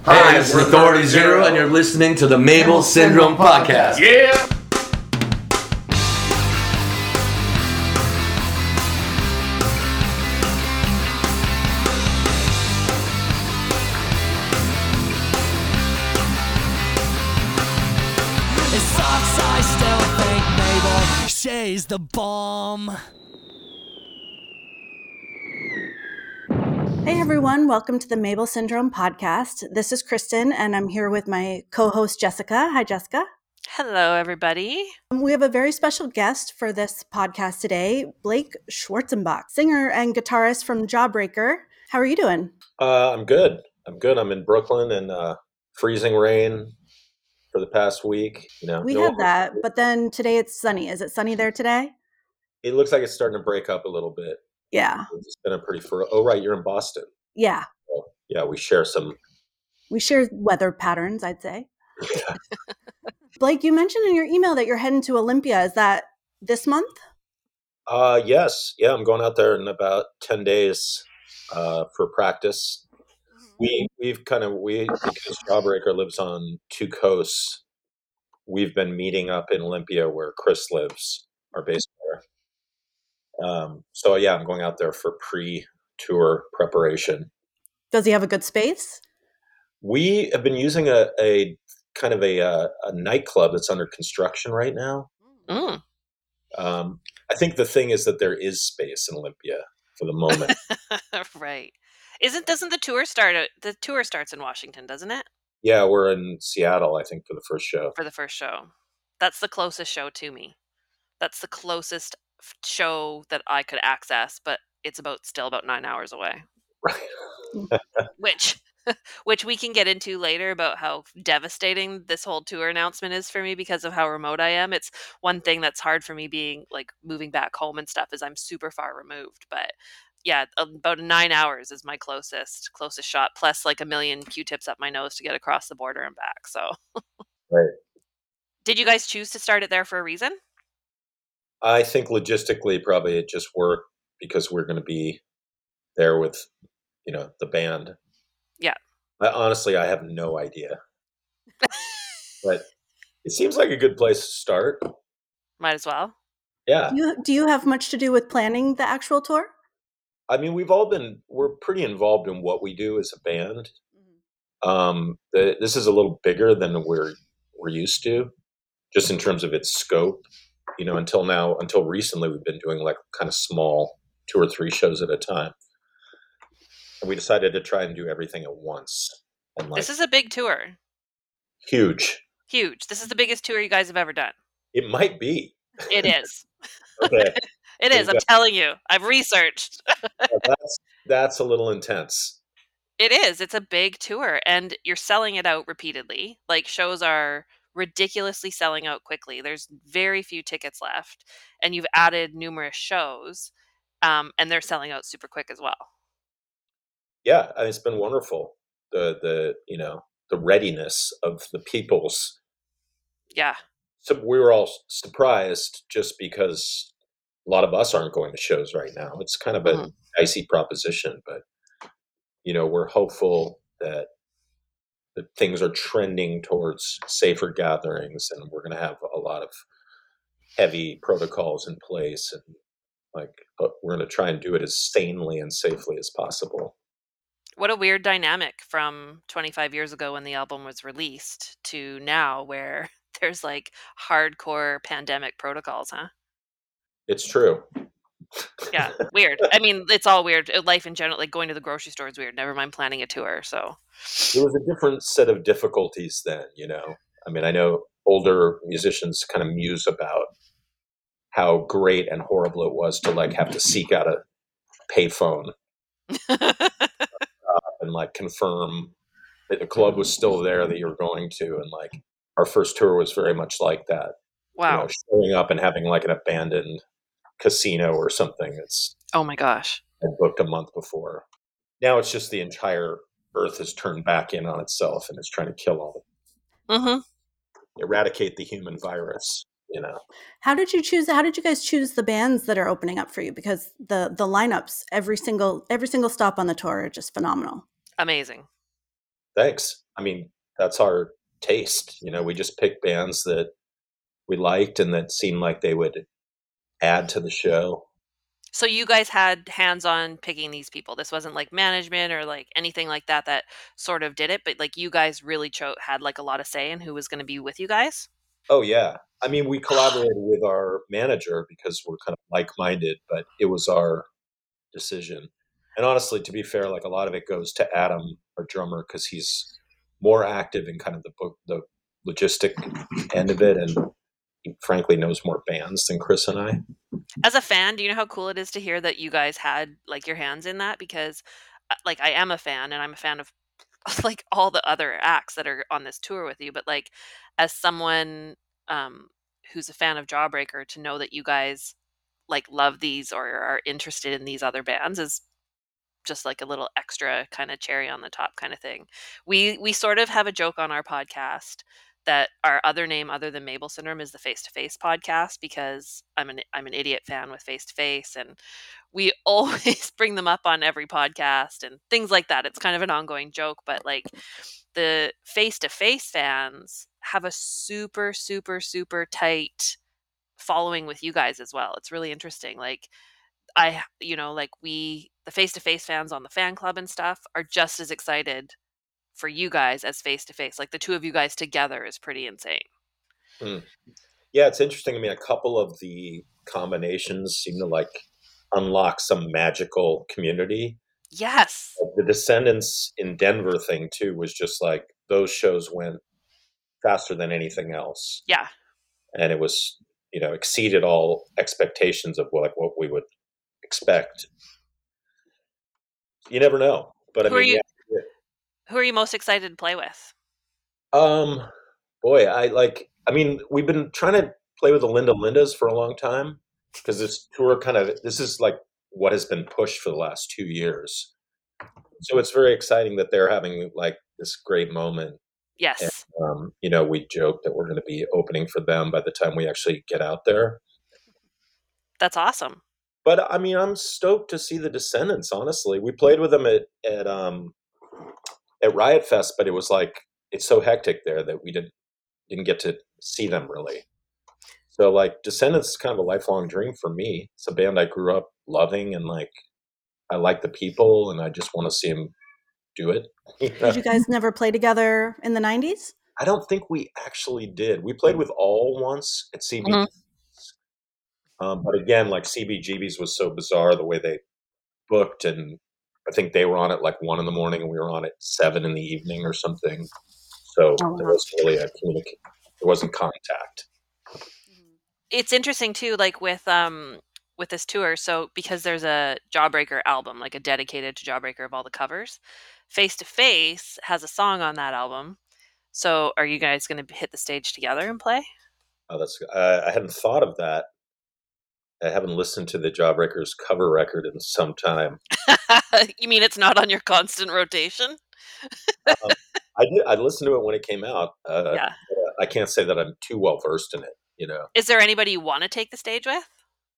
Hi, this is Authority Zero, and you're listening to the Mabel Syndrome Podcast. Yeah! It sucks, I still think Mabel, she's the bomb. Hey everyone, welcome to the Mabel Syndrome Podcast. This is Kristen, and I'm here with my co-host Jessica. Hi, Jessica. Hello, everybody. We have a very special guest for this podcast today, Blake Schwarzenbach, singer and guitarist from Jawbreaker. How are you doing? I'm good. I'm in Brooklyn in freezing rain for the past week. We had that, but then today it's sunny. Is it sunny there today? It looks like it's starting to break up a little bit. Yeah. It's been a pretty oh, right, you're in Boston. Yeah. Well, yeah, we share weather patterns, I'd say. Blake, you mentioned in your email that you're heading to Olympia. Is that this month? Yes. Yeah, I'm going out there in about 10 days for practice. Because Jawbreaker lives on two coasts, we've been meeting up in Olympia where Chris lives, our bass player. So yeah, I'm going out there for pre-tour preparation. Does he have a good space? We have been using a kind of a nightclub that's under construction right now. Mm. I think the thing is that there is space in Olympia for the moment. Right. Doesn't the tour start? The tour starts in Washington, doesn't it? Yeah, we're in Seattle, I think, for the first show. For the first show. That's the closest show to me. That's the closest show that I could access, but it's still about 9 hours away. Right. Which we can get into later about how devastating this whole tour announcement is for me because of how remote I am. It's one thing that's hard for me being like moving back home and stuff is I'm super far removed. But yeah, about 9 hours is my closest shot, plus like a million Q-tips up my nose to get across the border and back. So, Right. Did you guys choose to start it there for a reason? I think logistically, probably it just worked because we're going to be there with, the band. Yeah. Honestly, I have no idea. But it seems like a good place to start. Might as well. Yeah. Do you have much to do with planning the actual tour? I mean, we're pretty involved in what we do as a band. This is a little bigger than we're used to, just in terms of its scope. Until recently, we've been doing like kind of small 2 or 3 shows at a time. And we decided to try and do everything at once. And This is a big tour. Huge. Huge. This is the biggest tour you guys have ever done. It might be. It is. Okay. It is. I'm telling you. I've researched. That's a little intense. It is. It's a big tour, and you're selling it out repeatedly. Like, shows are ridiculously selling out quickly. There's very few tickets left, and you've added numerous shows, and they're selling out super quick as well. Yeah, and it's been wonderful. The readiness of the people's. Yeah. So we were all surprised just because a lot of us aren't going to shows right now. It's kind of a dicey proposition, but we're hopeful that things are trending towards safer gatherings, and we're going to have a lot of heavy protocols in place, and we're going to try and do it as sanely and safely as possible. What a weird dynamic from 25 years ago when the album was released to now where there's like hardcore pandemic protocols, huh? It's true. Yeah, weird. I mean, it's all weird. Life in general, like going to the grocery store is weird. Never mind planning a tour. So it was a different set of difficulties then, I mean, I know older musicians kind of muse about how great and horrible it was to have to seek out a payphone and confirm that the club was still there that you were going to. And our first tour was very much like that. Wow. Showing up and having an abandoned casino or something that's oh my gosh, I booked a month before. Now it's just the entire earth has turned back in on itself and is trying to kill all eradicate the human virus. How did you guys choose the bands that are opening up for you? Because the lineups, every single stop on the tour are just phenomenal. Amazing. Thanks. I mean, that's our taste. We just picked bands that we liked and that seemed like they would add to the show. So you guys had hands on picking these people. This wasn't like management or like anything like that sort of did it, but like you guys really had like a lot of say in who was going to be with you guys. Oh yeah. I mean, we collaborated with our manager because we're kind of like-minded, but it was our decision. And honestly, to be fair, like a lot of it goes to Adam, our drummer, because he's more active in kind of the logistic end of it, and he frankly knows more bands than Chris and I. As a fan, do you know how cool it is to hear that you guys had like your hands in that? Because like I am a fan and I'm a fan of like all the other acts that are on this tour with you, but like as someone who's a fan of Jawbreaker, to know that you guys like love these or are interested in these other bands is just like a little extra kind of cherry on the top kind of thing. We sort of have a joke on our podcast that our other name other than Mabel Syndrome is the Face to Face podcast, because I'm an idiot fan with Face to Face, and we always bring them up on every podcast and things like that. It's kind of an ongoing joke, but like the Face to Face fans have a super super super tight following with you guys as well. It's really interesting. Like the Face to Face fans on the fan club and stuff are just as excited for you guys as Face to Face. Like the two of you guys together is pretty insane. Yeah, it's interesting. I mean, a couple of the combinations seem to like unlock some magical community. Yes. The Descendants in Denver thing too was just like those shows went faster than anything else. Yeah. And it was, exceeded all expectations of what we would expect. You never know. But who are you most excited to play with? Boy, we've been trying to play with the Linda Lindas for a long time, because this tour this is like what has been pushed for the last 2 years. So it's very exciting that they're having like this great moment. Yes. And, we joke that we're going to be opening for them by the time we actually get out there. That's awesome. But I mean, I'm stoked to see the Descendants. Honestly, we played with them at Riot Fest, but it was like it's so hectic there that we didn't get to see them really. So like Descendants is kind of a lifelong dream for me. It's a band I grew up loving, and like I like the people, and I just want to see them do it. Did you guys never play together in the 90s? I don't think we actually did. We played with All once at CBGB's. Mm-hmm. But again, like CBGB's was so bizarre the way they booked, and I think they were on at like 1 a.m. and we were on at 7 p.m. or something. So there wasn't really there wasn't contact. It's interesting too, like with this tour. So because there's a Jawbreaker album, like a dedicated to Jawbreaker of all the covers, Face to Face has a song on that album. So are you guys going to hit the stage together and play? Oh, I hadn't thought of that. I haven't listened to the Jawbreakers cover record in some time. You mean it's not on your constant rotation? I listened to it when it came out. Yeah. I can't say that I'm too well versed in it. Is there anybody you want to take the stage with?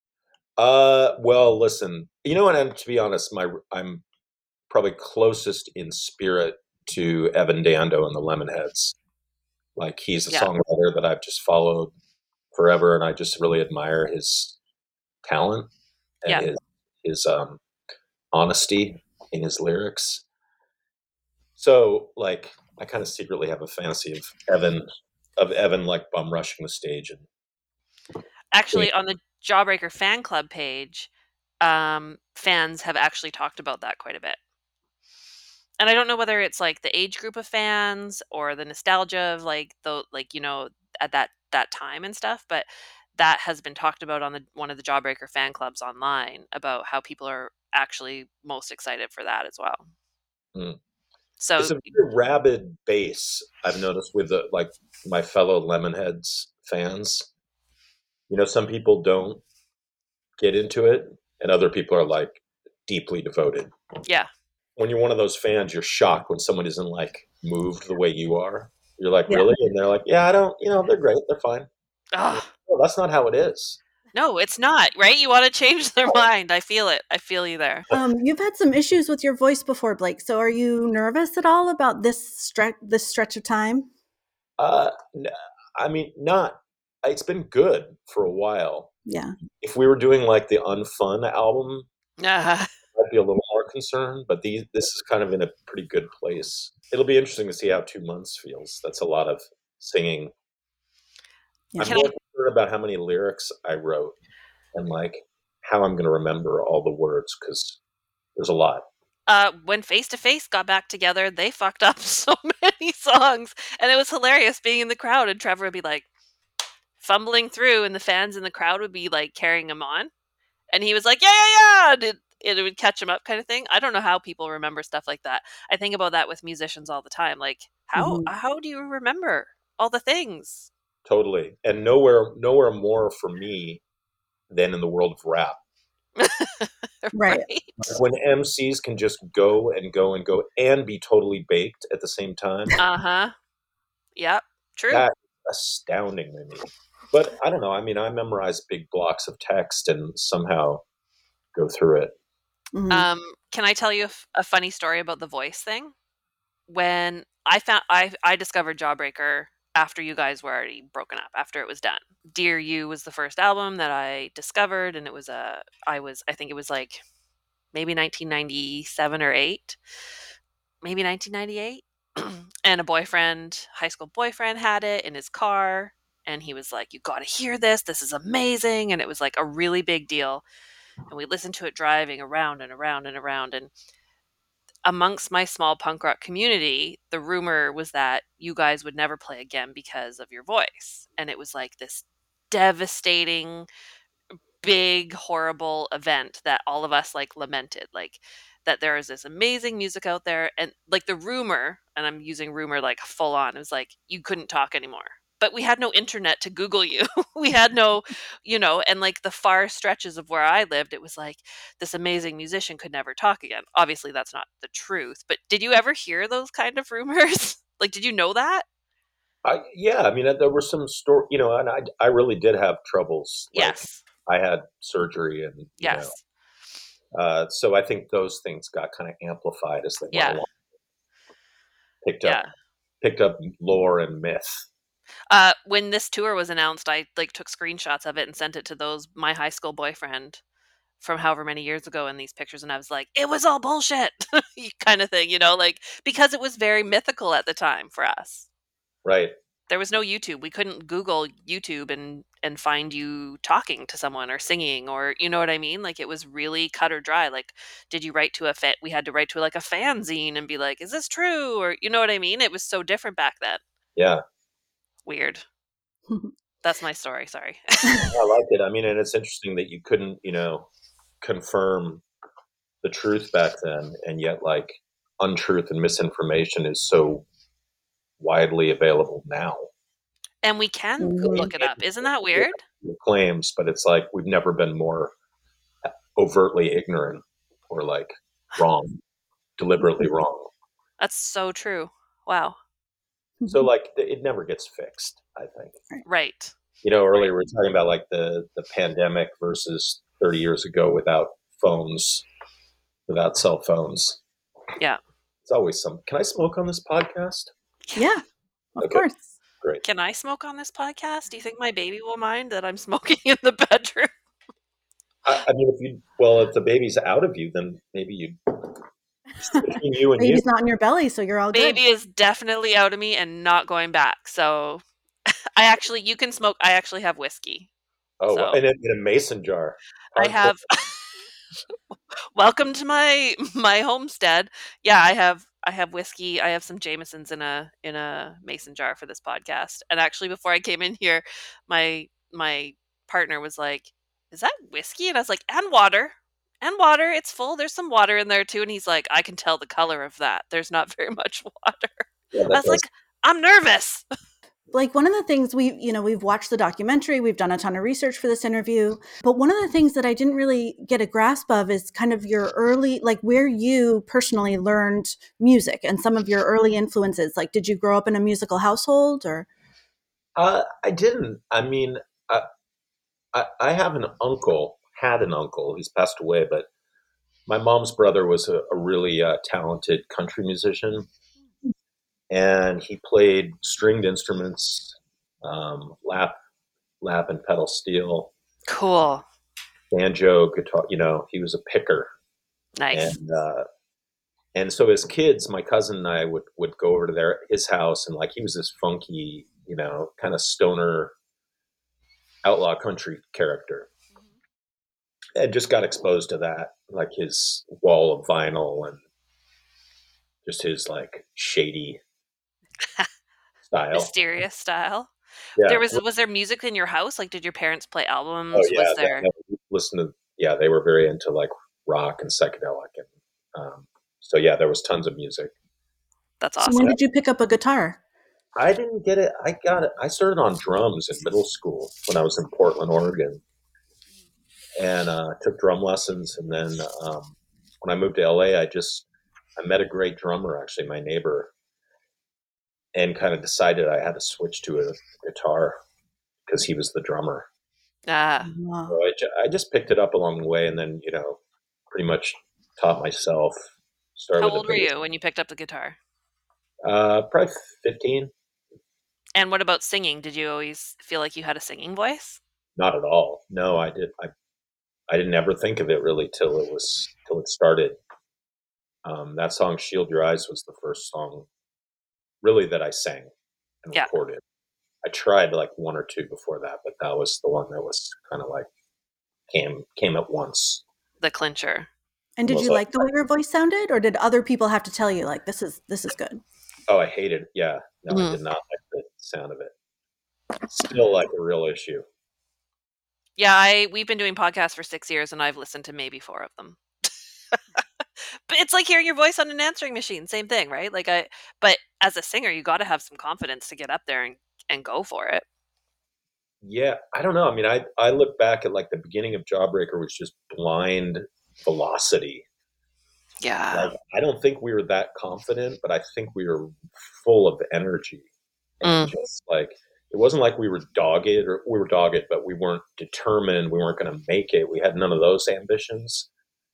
Well, listen, and to be honest, I'm probably closest in spirit to Evan Dando and the Lemonheads. Like he's a songwriter that I've just followed forever, and I just really admire his talent and his honesty in his lyrics. So, like, I kind of secretly have a fantasy of Evan like bum rushing the stage. And actually, on the Jawbreaker fan club page, fans have actually talked about that quite a bit. And I don't know whether it's like the age group of fans or the nostalgia of at that time and stuff, but that has been talked about on one of the Jawbreaker fan clubs online about how people are actually most excited for that as well. So it's a very rabid base, I've noticed, with my fellow Lemonheads fans. Some people don't get into it, and other people are like deeply devoted. Yeah. When you're one of those fans, you're shocked when someone isn't like moved the way you are. You're like, really? And they're like, yeah, I don't, they're great. They're fine. No, that's not how it is. No, it's not, right? You want to change their mind. I feel it. I feel you there. You've had some issues with your voice before, Blake. So are you nervous at all about this stretch of time? I mean, not. It's been good for a while. Yeah. If we were doing like the Unfun album, Uh, I'd be a little more concerned. But this is kind of in a pretty good place. It'll be interesting to see how 2 months feels. That's a lot of singing. Yeah. I'm more concerned about how many lyrics I wrote and like how I'm going to remember all the words because there's a lot. when Face to Face got back together, they fucked up so many songs, and it was hilarious being in the crowd. And Trevor would be like fumbling through, and the fans in the crowd would be like carrying him on, and he was like, "Yeah, yeah, yeah." And it would catch him up, kind of thing. I don't know how people remember stuff like that. I think about that with musicians all the time. Like, how do you remember all the things? Totally. And nowhere more for me than in the world of rap. Right. When MCs can just go and go and go and be totally baked at the same time. Uh-huh. Yep. True. That's astounding to me. But I don't know. I mean, I memorize big blocks of text and somehow go through it. Mhm. Can I tell you a funny story about the voice thing? When I discovered Jawbreaker after you guys were already broken up, after it was done. Dear You was the first album that I discovered, and it was I think it was like maybe 1997 or 8, maybe 1998. And high school boyfriend had it in his car, and he was like, "You got to hear this. This is amazing." And it was like a really big deal. And we listened to it driving around and around and around, and amongst my small punk rock community, the rumor was that you guys would never play again because of your voice. And it was like this devastating, big, horrible event that all of us like lamented. Like that there is this amazing music out there. And like the rumor, and I'm using rumor like full on, it was like you couldn't talk anymore. But we had no internet to Google you. We had no, and like the far stretches of where I lived, it was like this amazing musician could never talk again. Obviously, that's not the truth. But did you ever hear those kind of rumors? Like, did you know that? Yeah, I mean, there were some story, and I really did have troubles. Like, Yes. I had surgery and, Yes. so I think those things got kind of amplified as they Yeah. went along. Yeah. Picked up lore and myth. When this tour was announced, I like took screenshots of it and sent it to my high school boyfriend from however many years ago in these pictures, and I was like, it was all bullshit kind of thing, like because it was very mythical at the time for us. Right. There was no YouTube. We couldn't Google YouTube and find you talking to someone or singing, or you know what I mean? Like it was really cut or dry. Like, did you write to we had to write to like a fanzine and be like, is this true? Or you know what I mean? It was so different back then. Yeah. Weird. That's my story. Sorry. I like it. I mean, and it's interesting that you couldn't, confirm the truth back then, and yet like untruth and misinformation is so widely available now. And we can look it up. Isn't that weird? Claims, but it's like we've never been more overtly ignorant or like wrong, deliberately wrong. That's so true. Wow. So like it never gets fixed, I think. Right. Earlier we were talking about like the pandemic versus 30 years ago without cell phones. Yeah. It's always some. Can I smoke on this podcast? Yeah, of course. Great. Can I smoke on this podcast? Do you think my baby will mind that I'm smoking in the bedroom? I mean, if the baby's out of you, then maybe between you and Baby's not in your belly, so you're all good. Baby is definitely out of me and not going back. So you can smoke. I actually have whiskey. Oh, so. in a mason jar. I have. Welcome to my homestead. Yeah, I have whiskey. I have some Jamesons in a mason jar for this podcast. And actually, before I came in here, my partner was like, "Is that whiskey?" And I was like, "And water. And water. It's full. There's some water in there too." And he's like, "I can tell the color of that. There's not very much water." Yeah, I was like, "I'm nervous." Like one of the things we've watched the documentary, we've done a ton of research for this interview, but one of the things that I didn't really get a grasp of is kind of your early, like where you personally learned music and some of your early influences. Like, did you grow up in a musical household or? I didn't. I mean, I have had an uncle, he's passed away, but my mom's brother was a really talented country musician, and he played stringed instruments, lap and pedal steel, Cool. banjo, guitar. He was a picker, Nice. and so as kids, my cousin and I would go over to his house, and like he was this funky, kind of stoner outlaw country character, and just got exposed to that, like his wall of vinyl and just his like shady style. Mysterious style. Yeah. Was there music in your house? Like, did your parents play Oh albums? yeah. Was there? Listen to they were very into like rock and psychedelic, and so yeah, there was tons of music. That's So awesome. when did you pick up a guitar? I didn't get it. I got it. I started on drums in middle school when I was in Portland, Oregon, and took drum lessons. And then when I moved to LA, I met a great drummer, actually, my neighbor, and kind of decided I had to switch to a guitar because he was the drummer. Wow. So I just picked it up along the way, and then pretty much taught myself. How old were you when you picked up the guitar? Probably 15. And what about singing? Did you always feel like you had a singing voice? Not at all. No, I didn't ever think of it really till it started. That song "Shield Your Eyes" was the first song really that I sang and recorded. I tried like one or two before that, but that was the one that was kind of like came at once. The clincher. And did you like the way your voice sounded, or did other people have to tell you like this is good? Oh, I hated it. Yeah, no, I did not like the sound of it. Still like a real issue. Yeah, we've been doing podcasts for 6 years, and I've listened to maybe 4 of them. But it's like hearing your voice on an answering machine. Same thing, right? But as a singer, you got to have some confidence to get up there and go for it. Yeah, I don't know. I mean, I look back at like the beginning of Jawbreaker was just blind velocity. Yeah. Like, I don't think we were that confident, but I think we were full of energy. And just like, it wasn't like we were dogged, but we weren't determined. We weren't going to make it. We had none of those ambitions.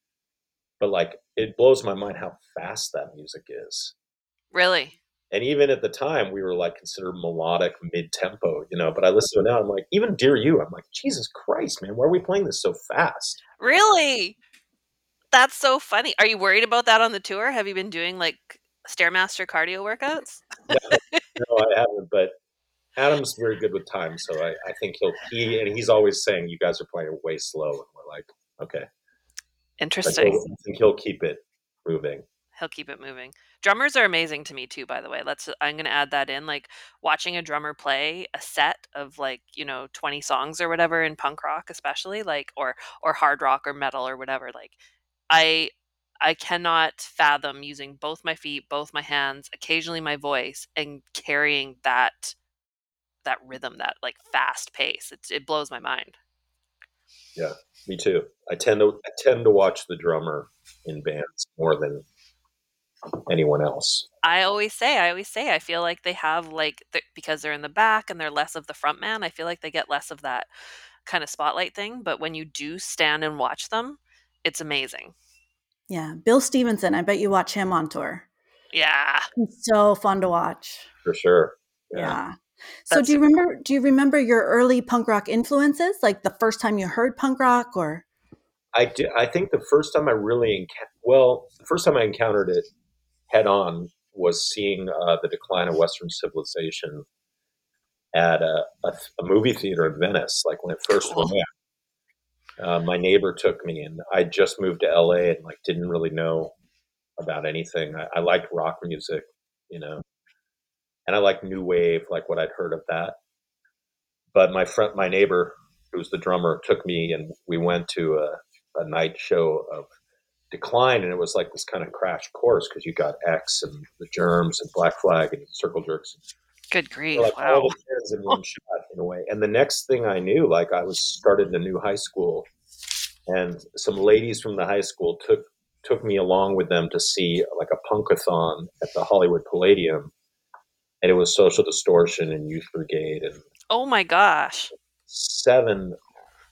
But like, it blows my mind how fast that music is. Really? And even at the time, we were like considered melodic mid-tempo, but I listen to it now, I'm like, even Dear You, I'm like, Jesus Christ, man, why are we playing this so fast? Really? That's so funny. Are you worried about that on the tour? Have you been doing like Stairmaster cardio workouts? No, I haven't, but Adam's very good with time, so I think he's always saying you guys are playing way slow, and we're like, okay. Interesting. I think he'll keep it moving. He'll keep it moving. Drummers are amazing to me too, by the way. I'm going to add that in. Like watching a drummer play a set of 20 songs or whatever in punk rock, especially or hard rock or metal or whatever. Like I cannot fathom using both my feet, both my hands, occasionally my voice, and carrying that rhythm, that like fast pace. It blows my mind. Yeah, me too. I tend to watch the drummer in bands more than anyone else. I always say, I feel like they have because they're in the back and they're less of the front man, I feel like they get less of that kind of spotlight thing. But when you do stand and watch them, it's amazing. Yeah. Bill Stevenson, I bet you watch him on tour. Yeah. He's so fun to watch. For sure. Yeah. So do you remember your early punk rock influences? Like the first time you heard punk rock or? I do. I think the first time I encountered it head on was seeing the decline of Western civilization at a movie theater in Venice, like when it first went out. My neighbor took me, and I just moved to LA and like didn't really know about anything. I liked rock music, and I liked new wave, like what I'd heard of that. But my neighbor, who was the drummer, took me, and we went to a night show of Decline, and it was like this kind of crash course because you got X and the Germs and Black Flag and Circle Jerks. Good grief! Like wow. all the bands in one shot, in a way. And the next thing I knew, like I was started a new high school, and some ladies from the high school took me along with them to see like a punkathon at the Hollywood Palladium, and it was Social Distortion and Youth Brigade and oh my gosh, 7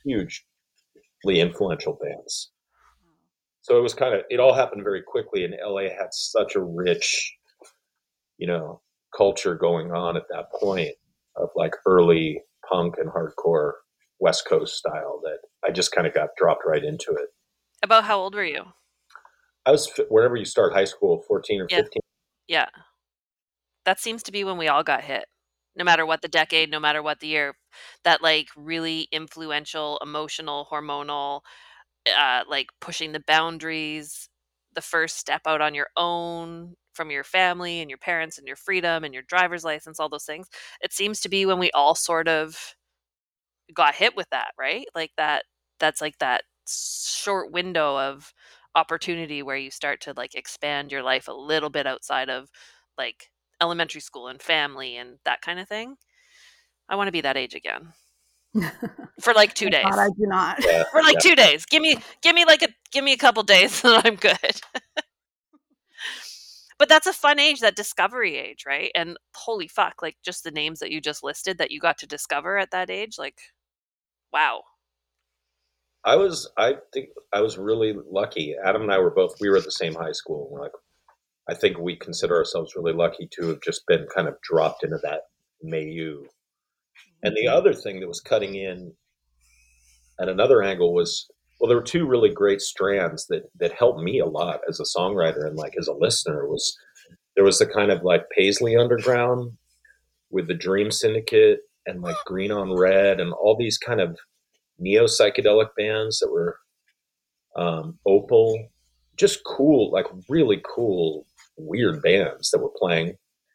hugely influential bands. So it was it all happened very quickly, and LA had such a rich, culture going on at that point of like early punk and hardcore West Coast style that I just kind of got dropped right into it. About how old were you? I was, wherever you start high school, 14 or Yeah. 15. Yeah. That seems to be when we all got hit. No matter what the decade, no matter what the year, that like really influential, emotional, hormonal, like pushing the boundaries, the first step out on your own from your family and your parents and your freedom and your driver's license, all those things. It seems to be when we all sort of got hit with that, right? Like that's like that short window of opportunity where you start to like expand your life a little bit outside of like elementary school and family and that kind of thing. I want to be that age again for like 2 days. God, I do not. Yeah, For like 2 days. Give me a couple days and I'm good. But that's a fun age, that discovery age, right? And holy fuck, like just the names that you just listed that you got to discover at that age, like wow. I think I was really lucky. Adam and I we were at the same high school. We're like, I think we consider ourselves really lucky to have just been kind of dropped into that milieu. And the other thing that was cutting in at another angle was, well, there were two really great strands that helped me a lot as a songwriter and like as a listener. There was the kind of like Paisley Underground with the Dream Syndicate and like Green on Red and all these kind of neo psychedelic bands that were Opal, just cool, like really cool, weird bands that were playing.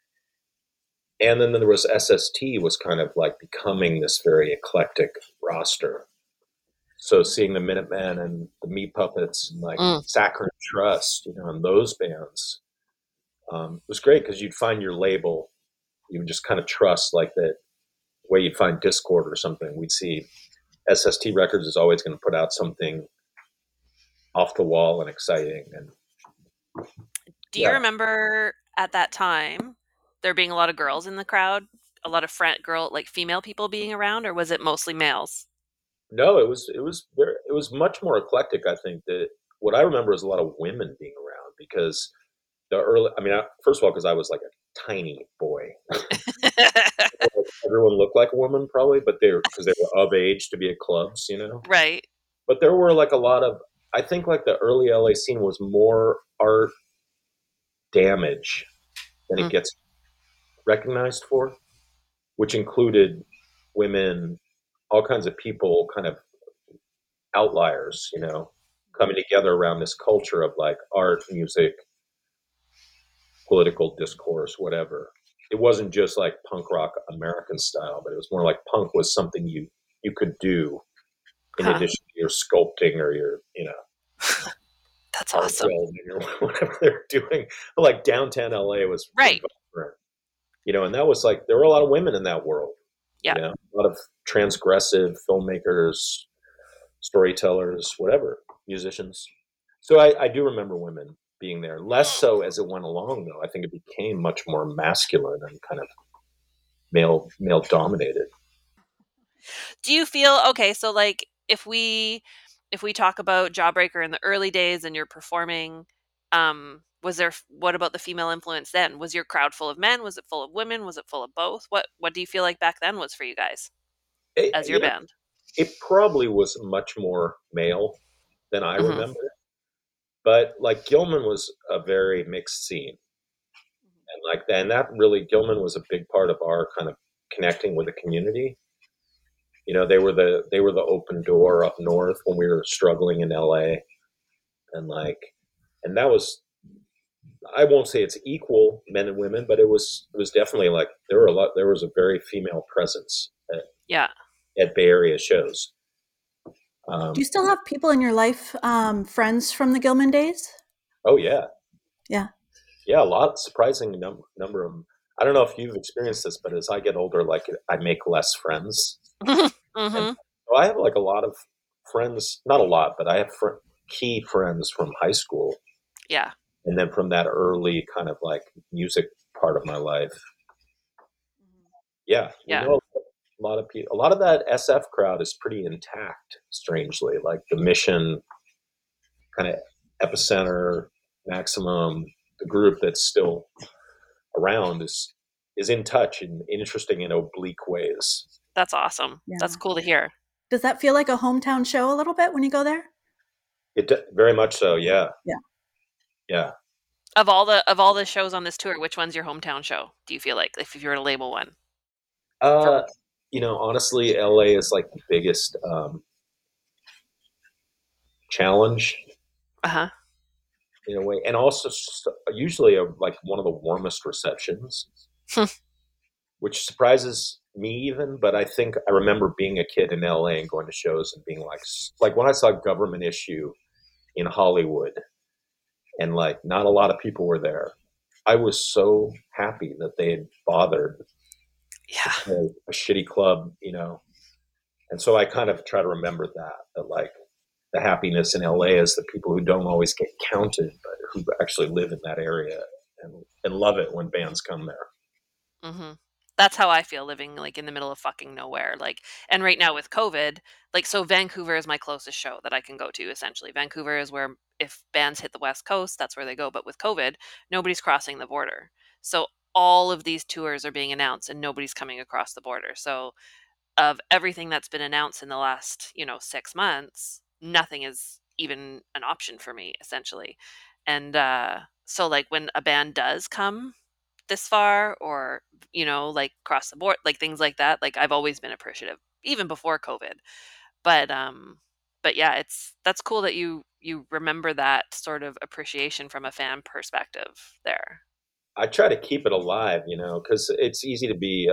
And then there was SST was kind of like becoming this very eclectic roster. So seeing the Minutemen and the Meat Puppets and like Saccharine Trust, and those bands was great because you'd find your label. You would just kind of trust like that way you'd find Discord or something. We'd see SST Records is always going to put out something off the wall and exciting. And do you remember at that time there being a lot of girls in the crowd, a lot of like female people being around, or was it mostly males? No, it was much more eclectic. I think that what I remember is a lot of women being around because first of all, because I was like a tiny boy. Everyone looked like a woman probably, but because they were of age to be at clubs, Right. But there were like a lot of, I think like the early LA scene was more art damage than it gets recognized for, which included women, all kinds of people, kind of outliers, coming together around this culture of like art, music, political discourse, whatever. It wasn't just like punk rock American style, but it was more like punk was something you could do in addition to your sculpting or your, that's awesome. Or whatever they're doing. But like downtown LA was right. And that was like, there were a lot of women in that world. Yeah. A lot of transgressive filmmakers, storytellers, whatever, musicians. So I do remember women being there. Less so as it went along, though. I think it became much more masculine and kind of male dominated. Do you feel okay? So like if we talk about Jawbreaker in the early days and you're performing, what about the female influence then? Was your crowd full of men? Was it full of women? Was it full of both? What do you feel like back then was for you guys as your band? It probably was much more male than I remember. But like Gilman was a very mixed scene. And that really, Gilman was a big part of our kind of connecting with the community. They were the open door up north when we were struggling in LA. And that was, I won't say it's equal men and women, but it was definitely like there was a very female presence at Bay Area shows. Do you still have people in your life, friends from the Gilman days? Oh yeah. Yeah. Yeah, a lot, surprising number of them. I don't know if you've experienced this, but as I get older, like I make less friends. So I have like a lot of friends, not a lot, but I have key friends from high school. Yeah. And then from that early kind of like music part of my life. Yeah. Yeah. A lot of people, a lot of that SF crowd is pretty intact, strangely. Like the Mission, kind of Epicenter, Maximum, the group that's still around is in touch and interesting in oblique ways. That's awesome. Yeah. That's cool to hear. Does that feel like a hometown show a little bit when you go there? It very much so, yeah. Yeah. Yeah. Of all the shows on this tour, which one's your hometown show? Do you feel like if you were to label one? Honestly, LA is like the biggest challenge Uh-huh. in a way, and also usually like one of the warmest receptions, which surprises me even. But I think I remember being a kid in LA and going to shows and being like when I saw Government Issue in Hollywood, and like not a lot of people were there. I was so happy that they had bothered. Yeah. A shitty club, and so I kind of try to remember that like the happiness in LA is the people who don't always get counted, but who actually live in that area and love it when bands come there. Mm-hmm. That's how I feel living like in the middle of fucking nowhere. Like, and right now with COVID, like, so Vancouver is my closest show that I can go to. Essentially, Vancouver is where if bands hit the West Coast, that's where they go. But with COVID, nobody's crossing the border. So all of these tours are being announced, and nobody's coming across the border. So of everything that's been announced in the last 6 months, nothing is even an option for me, essentially. And so like when a band does come this far, or like cross the board, like things like that, like I've always been appreciative even before COVID. But yeah, that's cool that you remember that sort of appreciation from a fan perspective there. I try to keep it alive, because it's easy to be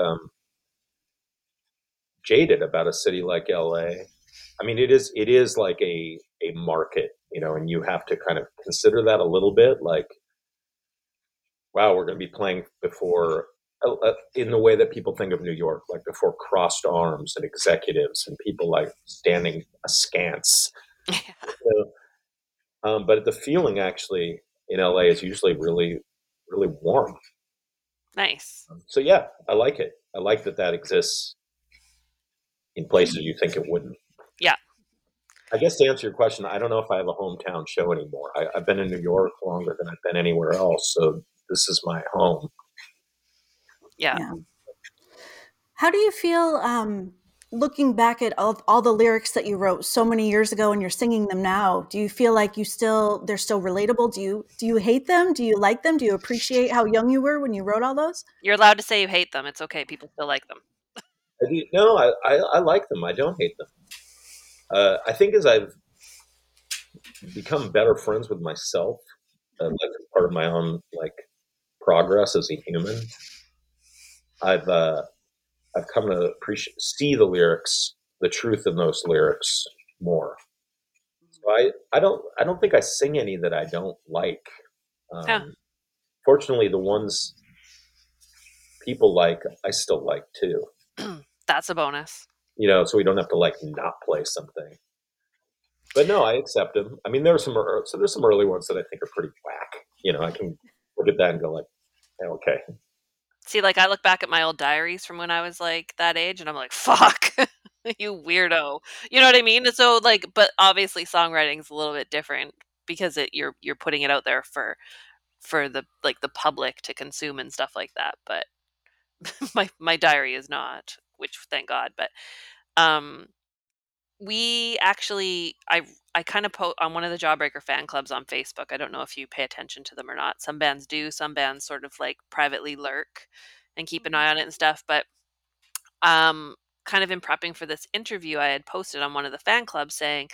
jaded about a city like LA. I mean, it is like a market, and you have to kind of consider that a little bit. Like, wow, we're going to be playing before, in the way that people think of New York, like before crossed arms and executives and people like standing askance. But the feeling actually in LA is usually really, really warm. Nice. So yeah, I like it. I like that exists in places you think it wouldn't. Yeah. I guess to answer your question, I don't know if I have a hometown show anymore. I've been in New York longer than I've been anywhere else, so this is my home. Yeah. How do you feel looking back at all the lyrics that you wrote so many years ago and you're singing them now? Do you feel like they're still relatable? Do you hate them? Do you like them? Do you appreciate how young you were when you wrote all those? You're allowed to say you hate them. It's okay. People still like them. No, I like them. I don't hate them. I think as I've become better friends with myself, like part of my own like progress as a human, I've come to see the lyrics, the truth in those lyrics more. So I don't think I sing any that I don't like. Fortunately, the ones people like, I still like too. That's a bonus. So we don't have to like not play something. But no, I accept them. I mean, there's some early ones that I think are pretty whack. I can look at that and go like, okay. See, like I look back at my old diaries from when I was like that age, and I'm like, fuck, you weirdo. You know what I mean? And so like, but obviously songwriting's a little bit different because you're putting it out there for the like the public to consume and stuff like that. But my diary is not, which thank God. But we actually I kind of post on one of the Jawbreaker fan clubs on Facebook. I don't know if you pay attention to them or not. Some bands do, some bands sort of like privately lurk and keep an eye on it and stuff. But kind of in prepping for this interview, I had posted on one of the fan clubs saying,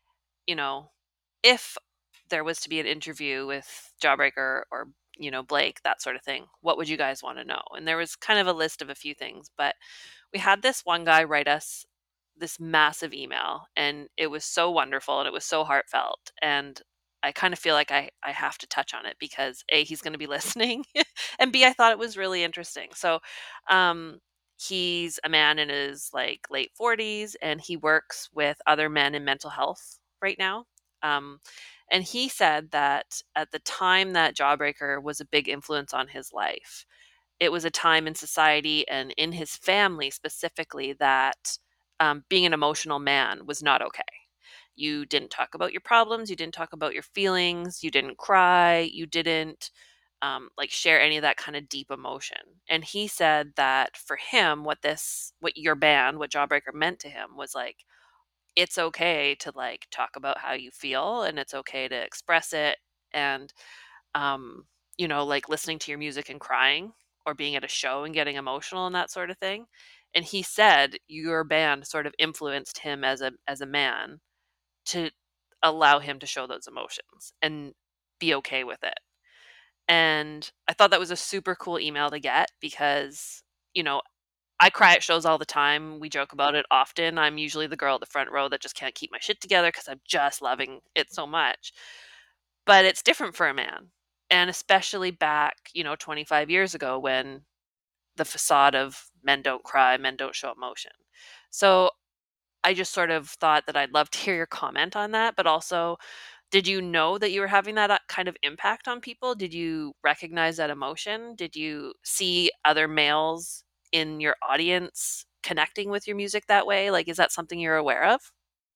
if there was to be an interview with Jawbreaker or Blake, that sort of thing, what would you guys want to know? And there was kind of a list of a few things, but we had this one guy write us this massive email, and it was so wonderful and it was so heartfelt, and I kind of feel like I have to touch on it because A, he's going to be listening, and B, I thought it was really interesting. So he's a man in his like late 40s, and he works with other men in mental health right now. And he said that at the time that Jawbreaker was a big influence on his life, it was a time in society and in his family specifically that being an emotional man was not okay. You didn't talk about your problems, you didn't talk about your feelings, you didn't cry, you didn't like share any of that kind of deep emotion. And he said that for him, what your band, what Jawbreaker meant to him was like, it's okay to like talk about how you feel and it's okay to express it. And, um, like listening to your music and crying or being at a show and getting emotional and that sort of thing. And he said your band sort of influenced him as a man to allow him to show those emotions and be okay with it. And I thought that was a super cool email to get because, I cry at shows all the time. We joke about it often. I'm usually the girl at the front row that just can't keep my shit together because I'm just loving it so much. But it's different for a man. And especially back, 25 years ago when the facade of men don't cry, men don't show emotion. So I just sort of thought that I'd love to hear your comment on that, but also, did you know that you were having that kind of impact on people? Did you recognize that emotion? Did you see other males in your audience connecting with your music that way? Like, is that something you're aware of?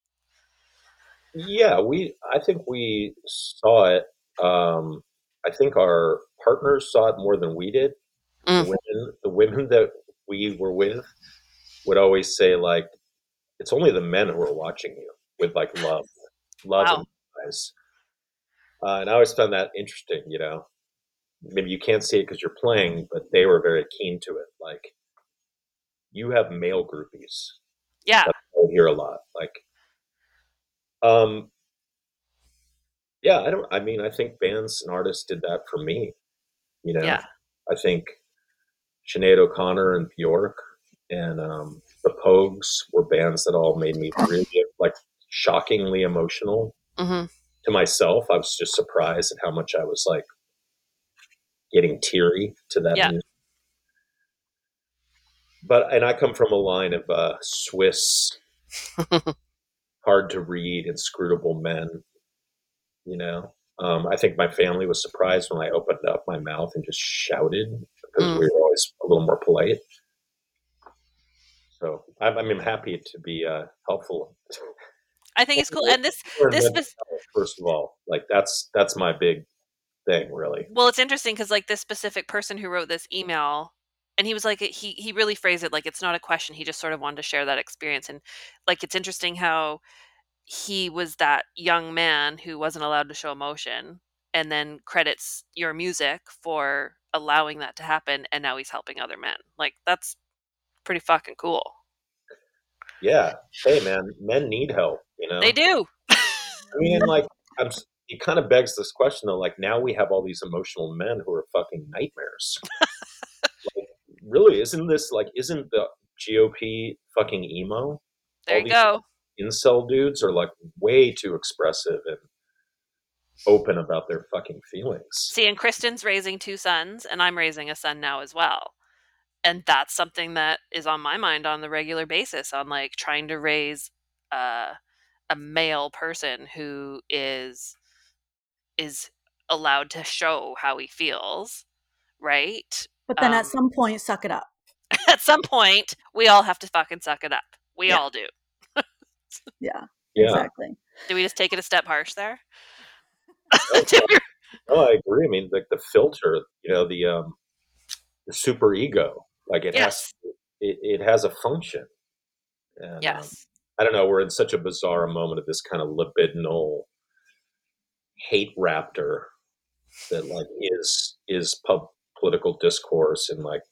Yeah, I think we saw it. I think our partners saw it more than we did. Mm, The women that we were with would always say like, it's only the men who are watching you with like love in wow. their eyes. And I always found that interesting. Maybe you can't see it because you're playing, but they were very keen to it. Like, you have male groupies. Yeah. That's what I hear a lot. Like, um, yeah, I think bands and artists did that for me. You know, Yeah. I think Sinead O'Connor and Bjork and the Pogues were bands that all made me really like shockingly emotional. Hmm. To myself, I was just surprised at how much I was like getting teary to that Yeah. music. And I come from a line of Swiss, hard to read, inscrutable men. You know, I think my family was surprised when I opened up my mouth and just shouted because Mm. we were always a little more polite. So I'm happy to be helpful. I think it's cool. And this, Learn this, mental spec- health, first of all, like that's my big thing, really. well, it's interesting because like this specific person who wrote this email, and he was like, he really phrased it like it's not a question. He just sort of wanted to share that experience. And like, it's interesting how he was that young man who wasn't allowed to show emotion and then credits your music for allowing that to happen, and now he's helping other men. Like, that's pretty fucking cool. Yeah. Hey, man, men need help. They do. I mean, like, it kind of begs this question though. Like, now we have all these emotional men who are fucking nightmares. Like, really, isn't the GOP fucking emo? There All you these go. incel dudes are like way too expressive and open about their fucking feelings. See, and Kristen's raising 2 sons, and I'm raising a son now as well. And that's something that is on my mind on the regular basis, on like trying to raise uh, a male person who is allowed to show how he feels, right? But then at some point, suck it up. At some point, we all have to fucking suck it up. We Yeah. all do. Yeah, Yeah. exactly. Do we just take it a step harsh there? No, I agree. I mean, like the filter, the super ego, like Yes. it has a function. And Yes. I don't know, we're in such a bizarre moment of this kind of libidinal hate raptor that like is political discourse and like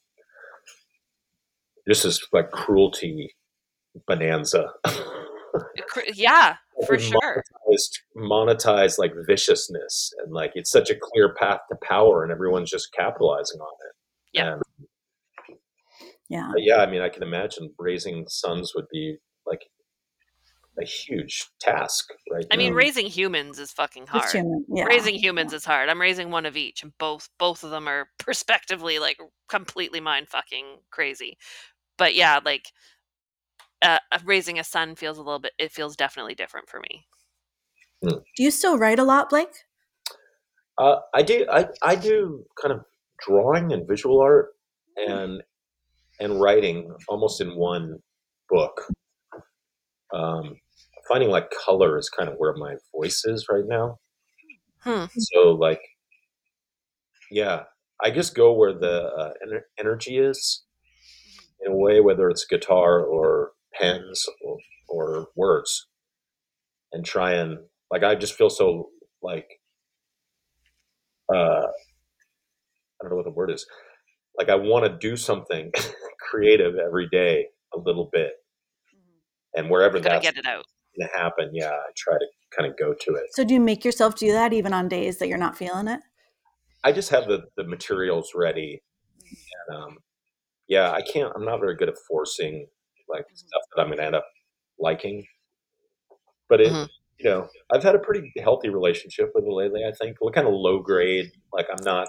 this is like cruelty bonanza. Yeah, for sure. monetized like viciousness, and like it's such a clear path to power and everyone's just capitalizing on it. Yeah. And Yeah. yeah, I mean, I can imagine raising sons would be like a huge task, right? I mean, now. raising humans is fucking Just hard. human. Yeah. Raising humans is hard. I'm raising one of each, and both of them are perspectively like completely mind fucking crazy. But yeah, like raising a son feels it feels definitely different for me. Do you still write a lot, Blake? I do kind of drawing and visual art. and writing almost in one book. Finding like color is kind of where my voice is right now. So like, yeah, I just go where the energy is in a way, whether it's guitar or pens or words, and try and like, I just feel so like, I don't know what the word is. Like I want to do something creative every day, a little bit, and wherever You gotta that's get it out. going to happen, yeah, I try to kind of go to it. So do you make yourself do that even on days that you're not feeling it? I just have the materials ready, and yeah, I'm not very good at forcing like stuff that I'm going to end up liking, but I've had a pretty healthy relationship with it lately. I think what kind of low grade, like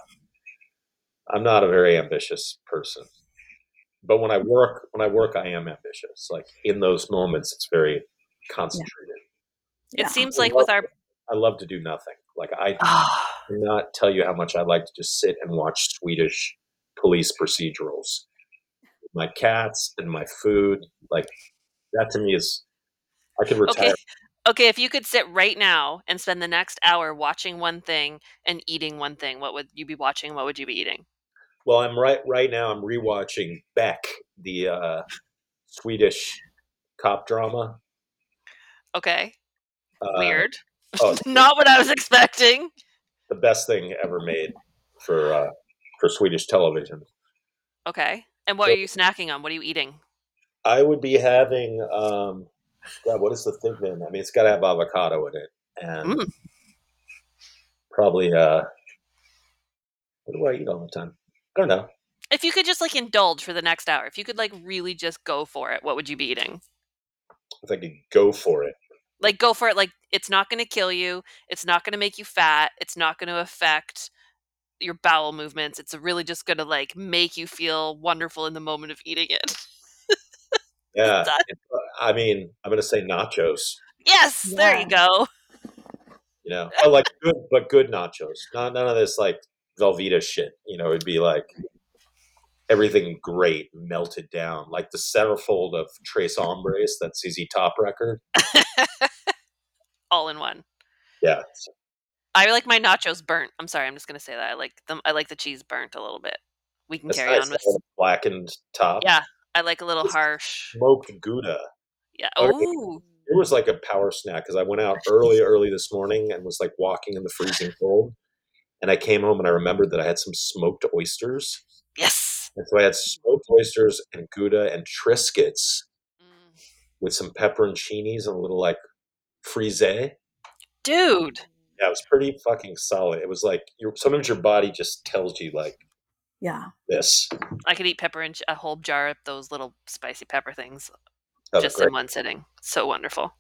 I'm not a very ambitious person, but when I work, I am ambitious. Like in those moments, it's very concentrated. It Yeah. seems like with our I love to do nothing. Like I cannot tell you how much I like to just sit and watch Swedish police procedurals. My cats and my food, like that to me is, I could retire. Okay, if you could sit right now and spend the next hour watching one thing and eating one thing, what would you be watching? What would you be eating? Well, I'm right now. I'm rewatching Beck, the Swedish cop drama. Okay. Uh, Weird. oh, Not what I was expecting. the best thing ever made for Swedish television. Okay. And what So are you snacking on? What are you eating? I would be having God, what is the thing then? I mean, it's got to have avocado in it, and probably what do I eat all the time? I don't know. If you could just like indulge for the next hour, if you could like really just go for it, what would you be eating? If I could go for it. Like go for it. Like it's not going to kill you. It's not going to make you fat. It's not going to affect your bowel movements. It's really just going to like make you feel wonderful in the moment of eating it. Yeah, I mean, I'm going to say nachos. Yes, there you go. But like good nachos. None of this like Velveeta shit. It'd be like everything great melted down, like the centerfold of Tres Hombres, that ZZ Top record. All in one. Yeah. I like my nachos burnt. I'm sorry, I'm just gonna say that. I like the cheese burnt a little bit. We can carry on with blackened top. Yeah, I like a little harsh. Smoked Gouda. Yeah. Oh. It was like a power snack because I went out early this morning and was like walking in the freezing cold. And I came home and I remembered that I had some smoked oysters. Yes. And so I had smoked oysters and Gouda and Triscuits with some pepperoncinis and a little like frise. Dude. Yeah, it was pretty fucking solid. It was like sometimes your body just tells you like, this. I could eat a whole jar of those little spicy pepper things just in one sitting. So wonderful.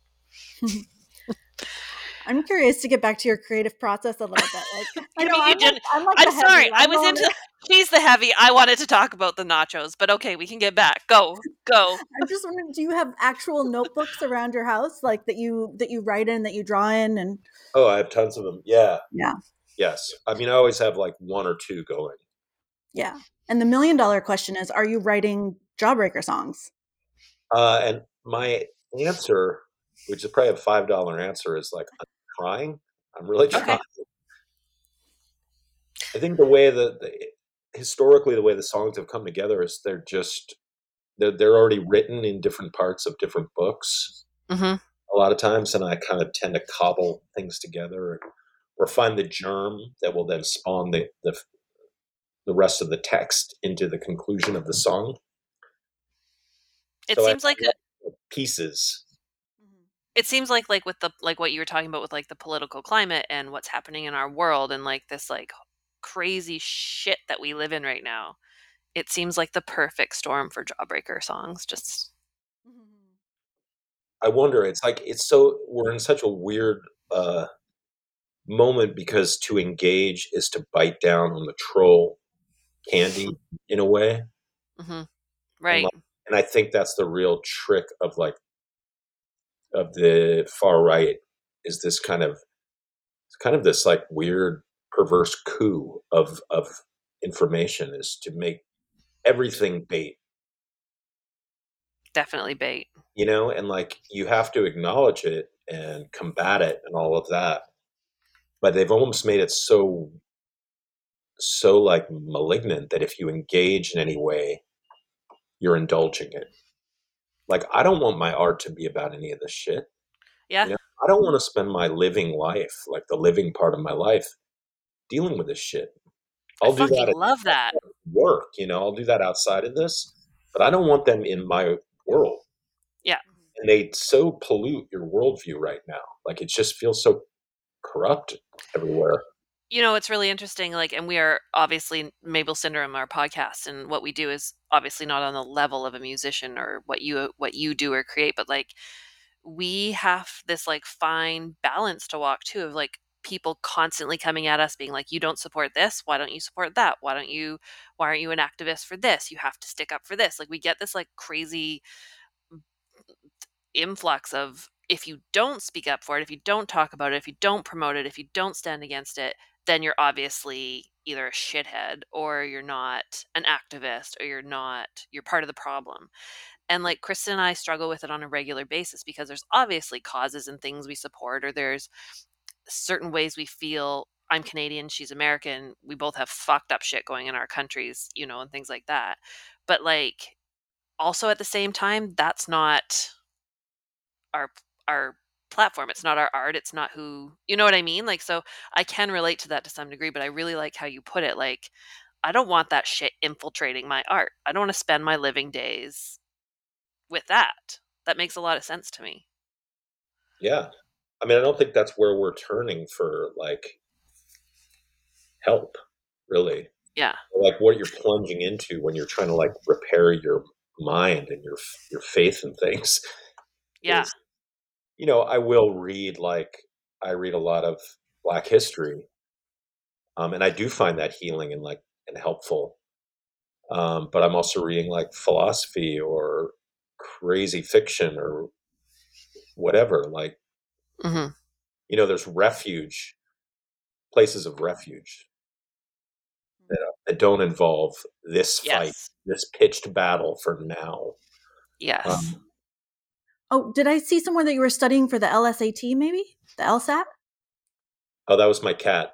I'm curious to get back to your creative process a little bit. Like, I'm sorry. I was into she's the heavy. I wanted to talk about the nachos, but okay, we can get back. Go. I'm just wondering, do you have actual notebooks around your house, like that you write in, that you draw in, and? Oh, I have tons of them. Yeah. Yeah. Yes. I mean, I always have like one or two going. Yeah. And the $1 million question is, are you writing Jawbreaker songs? And my answer, which is probably a $5 answer, is like, I'm trying. I'm really trying. Okay. I think the way historically the way the songs have come together is they're already written in different parts of different books. Mm-hmm. A lot of times, and I kind of tend to cobble things together or find the germ that will then spawn the rest of the text into the conclusion of the song. It seems like pieces. It seems like with the what you were talking about with like the political climate and what's happening in our world and like this like crazy shit that we live in right now. It seems like the perfect storm for Jawbreaker songs. Just I wonder, it's like we're in such a weird moment because to engage is to bite down on the troll candy in a way. Mm-hmm. Right. And I think that's the real trick of the far right, is this kind of this like weird perverse coup of information, is to make everything bait, Definitely bait. and like you have to acknowledge it and combat it and all of that. But they've almost made it so like malignant that if you engage in any way, you're indulging it. Like I don't want my art to be about any of this shit. Yeah. I don't want to spend my living life, like the living part of my life, dealing with this shit. I I'll do fucking that at love that. work, I'll do that outside of this, but I don't want them in my world. Yeah. And they so pollute your worldview right now. Like it just feels so corrupt everywhere. It's really interesting, like, and we are obviously Mabel Syndrome, our podcast, and what we do is obviously not on the level of a musician or what you do or create, but like we have this like fine balance to walk too of like people constantly coming at us being like, you don't support this, why don't you support that, why aren't you an activist for this, you have to stick up for this. Like we get this like crazy influx of, if you don't speak up for it, if you don't talk about it, if you don't promote it, if you don't stand against it, then you're obviously either a shithead or you're not an activist or you're part of the problem. And like Kristen and I struggle with it on a regular basis because there's obviously causes and things we support, or there's certain ways we feel. I'm Canadian, she's American. We both have fucked up shit going in our countries, and things like that. But like also at the same time, that's not our platform. It's not our art. It's not who, you know what I mean? Like, so I can relate to that to some degree, but I really like how you put it. Like, I don't want that shit infiltrating my art. I don't want to spend my living days with that. That makes a lot of sense to me. Yeah. I mean, I don't think that's where we're turning for like help, really. Yeah. Like what you're plunging into when you're trying to like repair your mind and your faith in things Yeah. is, I will read I read a lot of Black history, and I do find that healing and helpful. But I'm also reading like philosophy or crazy fiction or whatever. Like, Hmm. there's places of refuge that don't involve this fight, Yes. this pitched battle for now. Yes. Oh, did I see somewhere that you were studying for the LSAT, maybe? The LSAT? Oh, that was my cat.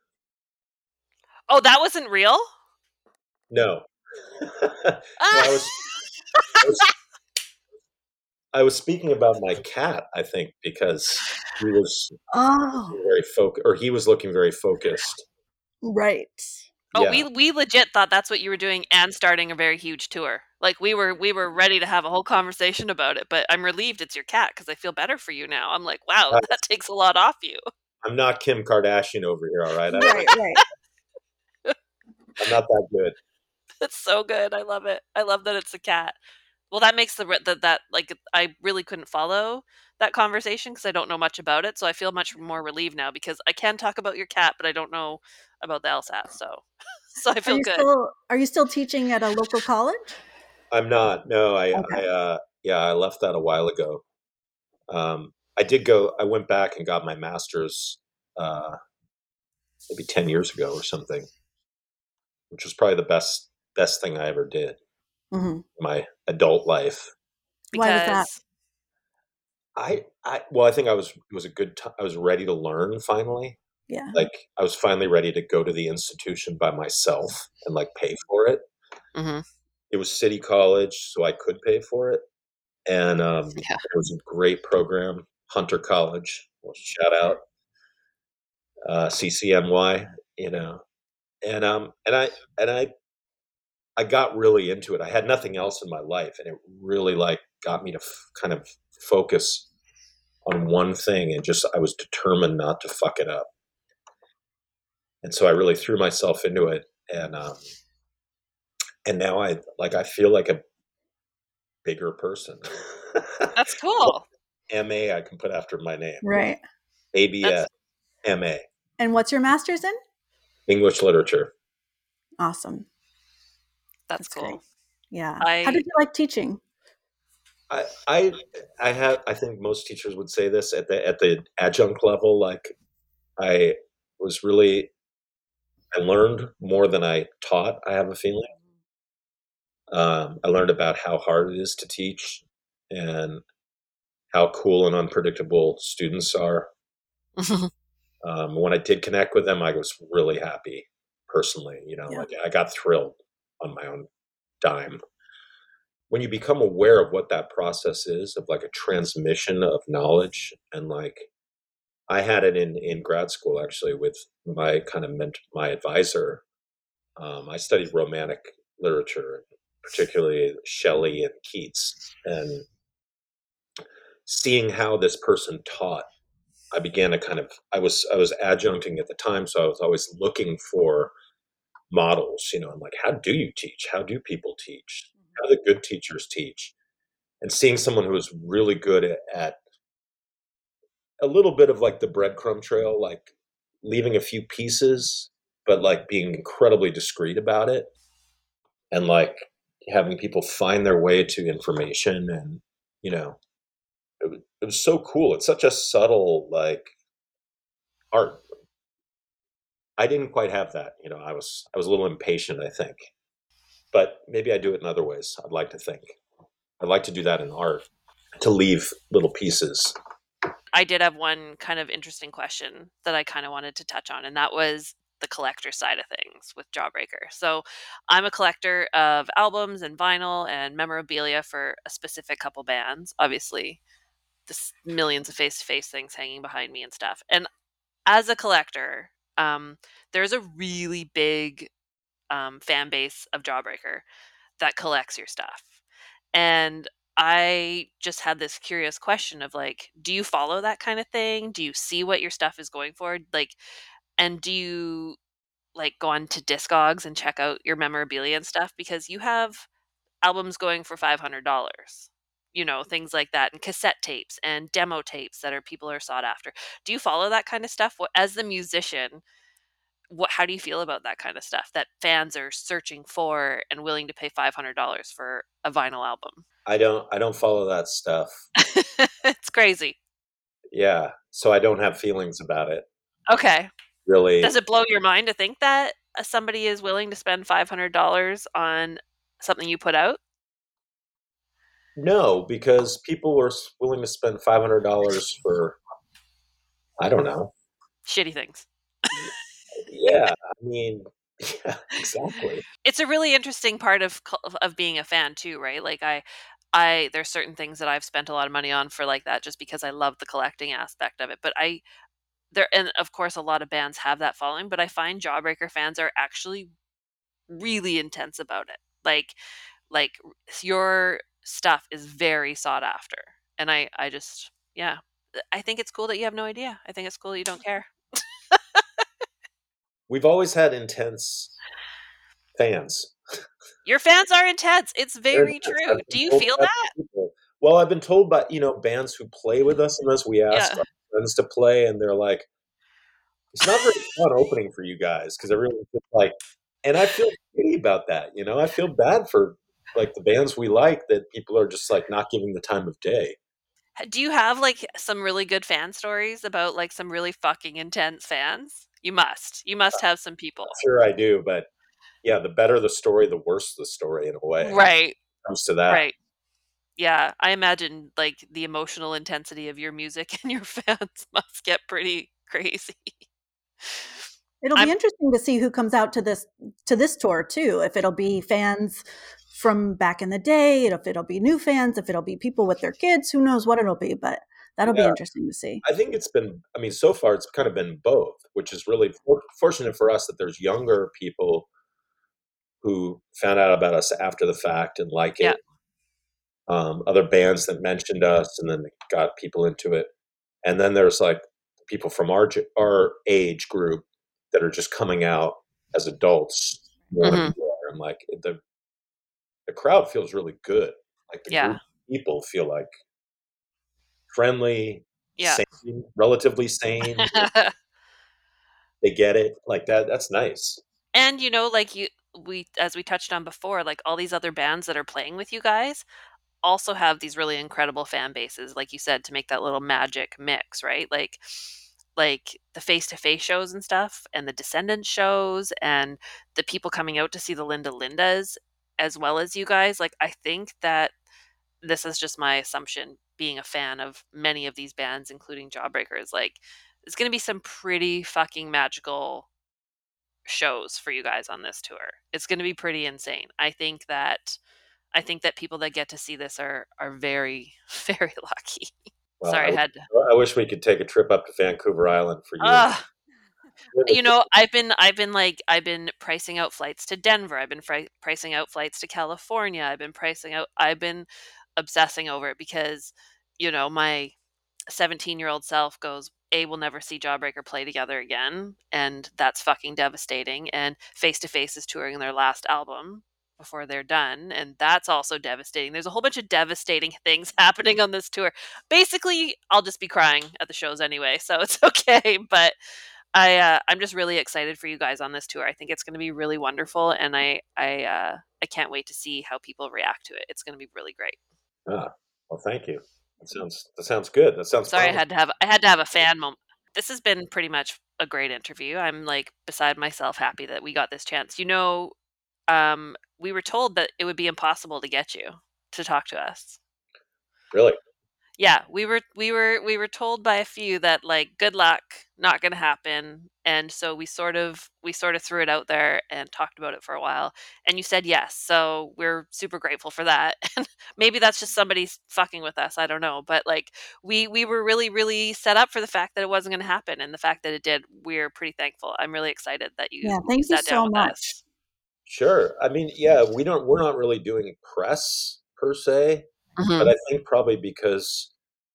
Oh, that wasn't real? No. No, Ah! I was I was speaking about my cat, I think, because he was Oh, very focused, or he was looking very focused. right. Oh, Yeah. we legit thought that's what you were doing and starting a very huge tour. Like we were ready to have a whole conversation about it, but I'm relieved it's your cat because I feel better for you now. I'm like, wow, I- that takes a lot off you. I'm not Kim Kardashian over here, all right? Right, right. I'm not that good. That's so good. I love it. I love that it's a cat. Well, that makes that like I really couldn't follow that conversation because I don't know much about it. So I feel much more relieved now because I can talk about your cat, but I don't know about the LSAT. So, so I Are feel you good. still teaching at a local college? I'm not. No, Okay. I left that a while ago. I went back and got my master's, uh, maybe 10 years ago or something, which was probably the best thing I ever did Hmm. in my adult life. Why was that? Because Well, I think it was a good time. I was ready to learn finally. Yeah. Like I was finally ready to go to the institution by myself and like pay for it. hmm It was city college, so I could pay for it. And yeah, it was a great program, Hunter College. Well, shout out CCNY, and I got really into it. I had nothing else in my life, and it really like got me to kind of focus on one thing, and just I was determined not to fuck it up. And so I really threw myself into it, and now I feel like a bigger person. that's cool. MA I can put after my name. Right. ABS That's MA And what's your master's in? English literature. Awesome. that's That's great. cool. Yeah. How I did you like teaching? I think most teachers would say this at the adjunct level. Like I was really I learned more than I taught. I have a feeling, I learned about how hard it is to teach and how cool and unpredictable students are. When I did connect with them, I was really happy personally. Yeah. Like I got thrilled on my own dime. When you become aware of what that process is of like a transmission of knowledge, and like I had it in grad school actually with my kind of my advisor. I studied Romantic literature, particularly Shelley and Keats, and seeing how this person taught, I began to I was adjuncting at the time, so I was always looking for models. I'm like, how do you teach? How do people teach? How do the good teachers teach? And seeing someone who was really good at a little bit of like the breadcrumb trail, like leaving a few pieces, but like being incredibly discreet about it, and like having people find their way to information, and you know it was so cool. It's such a subtle like art. I didn't quite have that. I was a little impatient, I think, but maybe I do it in other ways. I'd like to think I'd like to do that in art, to leave little pieces. I did have one kind of interesting question that I kind of wanted to touch on, and that was the collector side of things with Jawbreaker. So I'm a collector of albums and vinyl and memorabilia for a specific couple bands. Obviously, this millions of face-to-face things hanging behind me and stuff. And as a collector, there's a really big fan base of Jawbreaker that collects your stuff. And I just had this curious question of like, do you follow that kind of thing? Do you see what your stuff is going for? Like, and do you like go on to Discogs and check out your memorabilia and stuff? Because you have albums going for $500, things like that, and cassette tapes and demo tapes that people are sought after. Do you follow that kind of stuff? As the musician, how do you feel about that kind of stuff that fans are searching for and willing to pay $500 for a vinyl album? I don't follow that stuff. It's crazy. Yeah, so I don't have feelings about it. Okay. Really. Does it blow your mind to think that somebody is willing to spend $500 on something you put out? No, because people were willing to spend $500 for, I don't know. Shitty things. Yeah, I mean, yeah, exactly. It's a really interesting part of being a fan too, right? Like I there's certain things that I've spent a lot of money on for like that just because I love the collecting aspect of it. But and of course a lot of bands have that following, but I find Jawbreaker fans are actually really intense about it. Like your stuff is very sought after. And I just, yeah, I think it's cool that you have no idea. I think it's cool that you don't care. We've always had intense fans. Your fans are intense. It's They're very intense. true. I've been Do you told feel by that? people. Well, I've been told by bands who play with us, and as we ask Yeah. our friends to play, and they're like, "It's not very fun opening for you guys," because everyone's just like, and I feel pity about that. I feel bad for like the bands we like, that people are just like not giving the time of day. Do you have like some really good fan stories about like some really fucking intense fans? You must. You must have some people. Sure, I do, but yeah, the better the story, the worse the story in a way. When it Right. comes to that. Right. Yeah, I imagine like the emotional intensity of your music and your fans must get pretty crazy. It'll be interesting to see who comes out to this tour too. If it'll be fans from back in the day, if it'll be new fans, if it'll be people with their kids, who knows what it'll be, but that'll be interesting to see. I think so far it's kind of been both, which is really fortunate for us, that there's younger people who found out about us after the fact and like Yeah. it. Other bands that mentioned us, and then they got people into it. And then there's like people from our age group that are just coming out as adults more and more, and like the crowd feels really good. Like the group of people feel like friendly, sane, relatively sane. They get it like that. That's nice. And like as we touched on before, like all these other bands that are playing with you guys also have these really incredible fan bases, like you said, to make that little magic mix, right? Like the face-to-face shows and stuff, and the Descendants shows, and the people coming out to see the Linda Lindas. as well as you guys. Like, I think that this is just my assumption, being a fan of many of these bands, including Jawbreakers. Like, it's going to be some pretty fucking magical shows for you guys on this tour. It's going to be pretty insane. I think that people that get to see this are very very lucky. Well, Sorry, I wish we could take a trip up to Vancouver Island for you. You know, I've been pricing out flights to Denver. I've been pricing out flights to California. I've been obsessing over it because, you know, my 17-year-old self goes, we'll never see Jawbreaker play together again, and that's fucking devastating. And Face to Face is touring their last album before they're done, and that's also devastating. There's a whole bunch of devastating things happening on this tour. Basically, I'll just be crying at the shows anyway, so it's okay. But I'm just really excited for you guys on this tour. I think it's going to be really wonderful, and I can't wait to see how people react to it. It's going to be really great. Well, thank you. That sounds good. That sounds. Sorry, promising. I had to have a fan moment. This has been pretty much a great interview. I'm like beside myself happy that we got this chance. You know, we were told that it would be impossible to get you to talk to us. Really? Yeah, we were told by a few that, like, good luck, not going to happen, and so we sort of threw it out there and talked about it for a while, and you said yes, so we're super grateful for that. And maybe that's just somebody fucking with us, I don't know, but like we were really really set up for the fact that it wasn't going to happen, and the fact that it did, we're pretty thankful. I'm really excited that you thank you sat so down with much. us. Sure. I mean, yeah, we're not really doing press per se, Mhm. but I think probably because,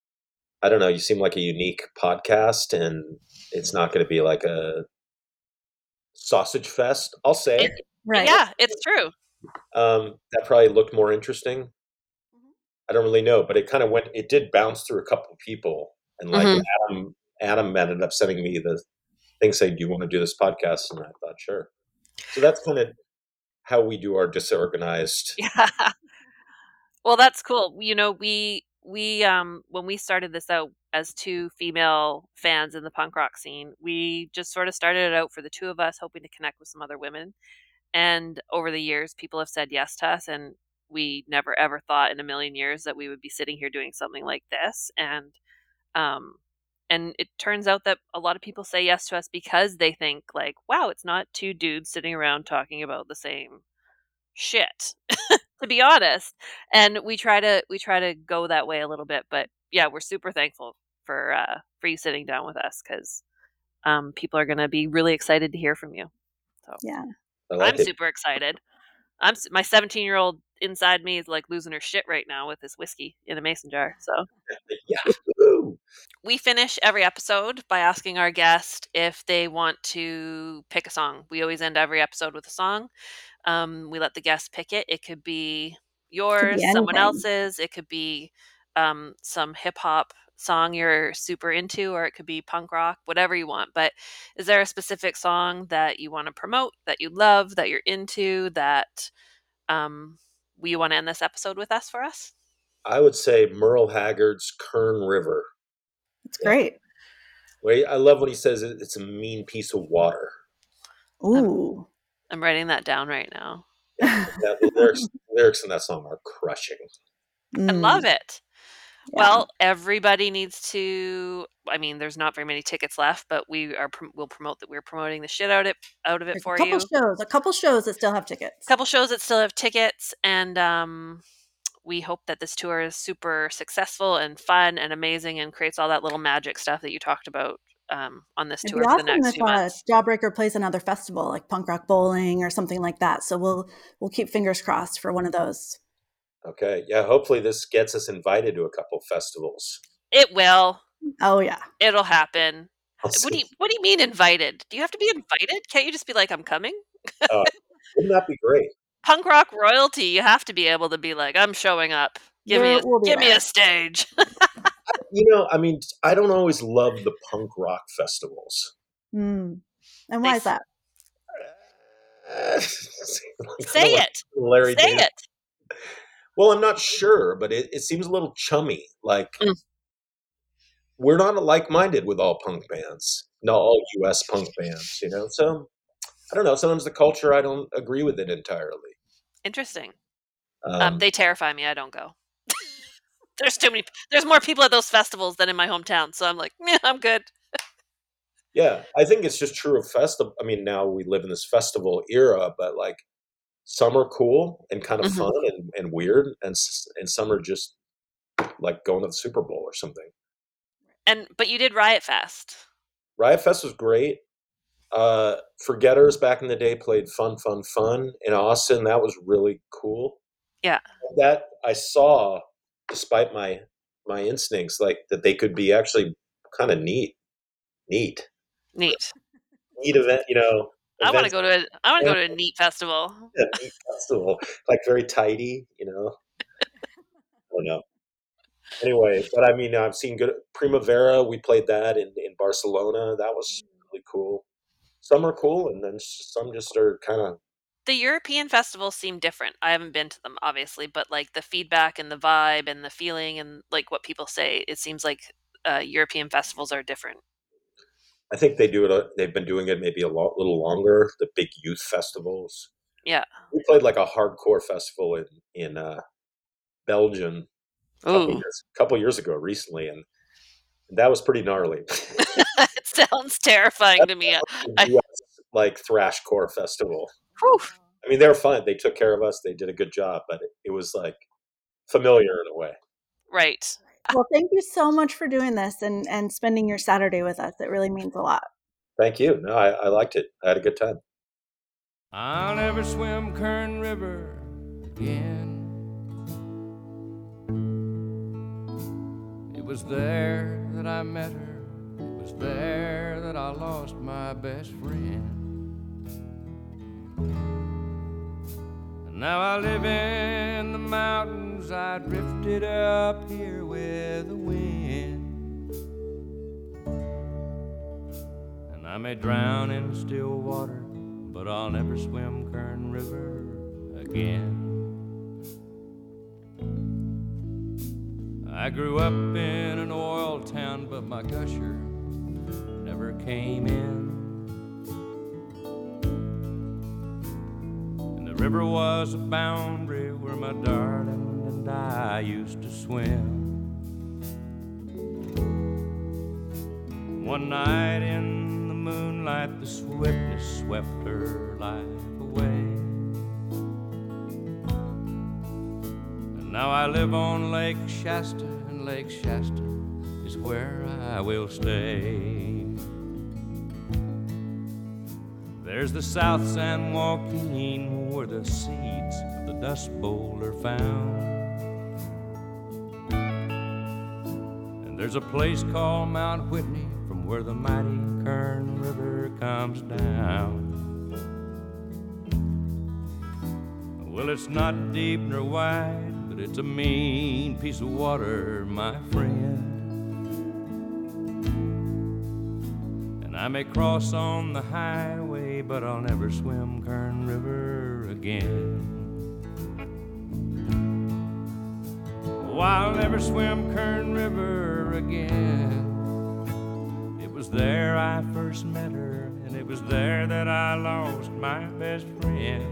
I don't know, you seem like a unique podcast, and it's not going to be like a sausage fest, I'll say. Right. Yeah, it's true. That probably looked more interesting. I don't really know, but it did bounce through a couple of people, and like Adam ended up sending me the thing saying, "Do you want to do this podcast?" And I thought, sure. So that's kind of how we do our disorganized. Yeah. Well, that's cool. You know, we when we started this out as two female fans in the punk rock scene, we just sort of started it out for the two of us, hoping to connect with some other women. And over the years, people have said yes to us, and we never ever thought in a million years that we would be sitting here doing something like this. Um, and it turns out that a lot of people say yes to us because they think, like, wow, it's not two dudes sitting around talking about the same shit, to be honest. And we try to go that way a little bit, but yeah, we're super thankful for you sitting down with us, because people are going to be really excited to hear from you. So Yeah. I'm super excited. My 17-year-old inside me is like losing her shit right now with this whiskey in a mason jar. So Yahoo! we finish every episode by asking our guest if they want to pick a song. We always end every episode with a song. We let the guest pick it. It could be yours, someone else's. It could be some hip hop song you're super into, or it could be punk rock, whatever you want. But is there a specific song that you want to promote, that you love, that you're into, that you want to end this episode with us for us? I would say Merle Haggard's Kern River. It's great. Wait, I love when he says it's a mean piece of water. Ooh. I'm writing that down right now. The lyrics in that song are crushing. I love it. Yeah. Well, everybody needs to. I mean, there's not very many tickets left, but we'll promote that we're promoting the shit out of it for you. A couple shows that still have tickets. And we hope that this tour is super successful and fun and amazing and creates all that little magic stuff that you talked about on this tour for the next few months. Jawbreaker plays another festival like Punk Rock Bowling or something like that. So we'll keep fingers crossed for one of those. Okay. Yeah. Hopefully this gets us invited to a couple festivals. It will. Oh yeah. It'll happen. What do you mean invited? Do you have to be invited? Can't you just be like, I'm coming? Wouldn't that be great? Punk rock royalty, you have to be able to be like, I'm showing up. Give me a stage. You know, I mean, I don't always love the punk rock festivals. And why is that? Say it. Larry Say David. it. Well, I'm not sure, but it seems a little chummy. Like, we're not like-minded with all punk bands. No, all U.S. punk bands, you know? So, I don't know. Sometimes the culture, I don't agree with it entirely. Interesting. Um, They terrify me. I don't go. There's more people at those festivals than in my hometown, so I'm like, yeah, I'm good. yeah, I think it's just true of festival. I mean, now we live in this festival era, but like some are cool and kind of Mhm. fun and weird, and some are just like going to the Super Bowl or something. But you did Riot Fest. Riot Fest was great. Forgetters back in the day played Fun in Austin. That was really cool. Yeah, That I saw, despite my instincts, like that they could be actually kind of neat, neat neat. event. I want to Events. go to a neat festival. A neat festival, like very tidy. I don't know. Anyway, but I mean, I've seen good Primavera. We played that in Barcelona. That was really cool. Some are cool, and then some just are kind of. The European festivals seem different. I haven't been to them, obviously, but like the feedback and the vibe and the feeling and like what people say, it seems like European festivals are different. I think they do it. They've been doing it maybe little longer. The big youth festivals. Yeah. We played like a hardcore festival in Belgium Ooh. couple years ago, recently, and that was pretty gnarly. It sounds terrifying to me. US, like thrashcore festival. Whew. I mean, they were fun. They took care of us. They did a good job, but it was like familiar in a way. Right. Well, thank you so much for doing this and spending your Saturday with us. It really means a lot. Thank you. No, I liked it. I had a good time. I'll never swim Kern River again. It was there that I met her. It was there that I lost my best friend. And now I live in the mountains. I drifted up here with the wind. And I may drown in still water, but I'll never swim Kern River again. I grew up in an oil town, but my gusher never came in. And the river was a boundary where my darling and I used to swim. One night in the moonlight, the swiftness swept her life away. And now I live on Lake Shasta, and Lake Shasta is where I will stay. There's the South San Joaquin, where the seeds of the Dust Bowl are found. And there's a place called Mount Whitney, from where the mighty Kern River comes down. Well, it's not deep nor wide, but it's a mean piece of water, my friend. And I may cross on the highway, but I'll never swim Kern River again. Oh, I'll never swim Kern River again. It was there I first met her, and it was there that I lost my best friend.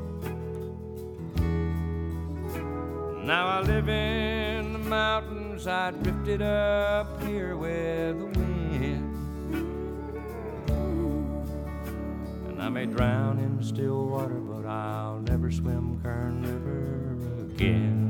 Now I live in the mountains. I drifted up here with the wind. And I may drown in still water, but I'll never swim Kern River again.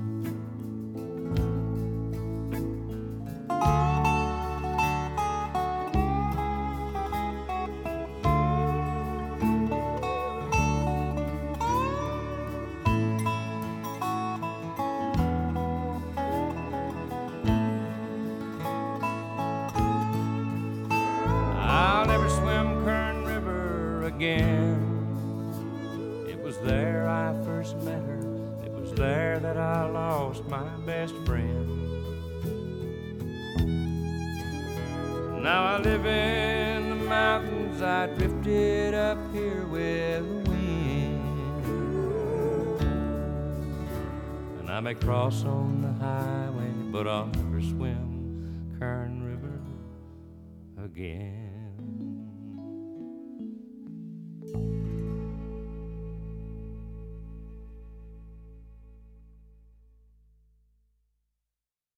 I'll never swim Kern River again. It was there I first met her. It was there that I lost my best friend. Now I live in the mountains. I drifted up here with the wind. And I may cross on the highway, but I'll never swim Kern River again.